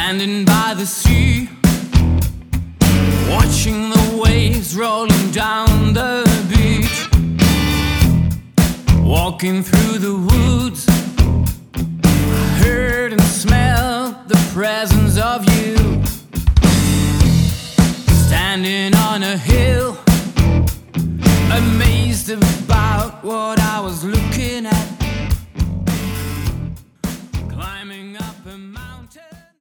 Standing by the sea, watching the waves rolling down the beach. Walking through the woods, I heard and smelled the presence of you. Standing on a hill, amazed about what I was looking at. Climbing up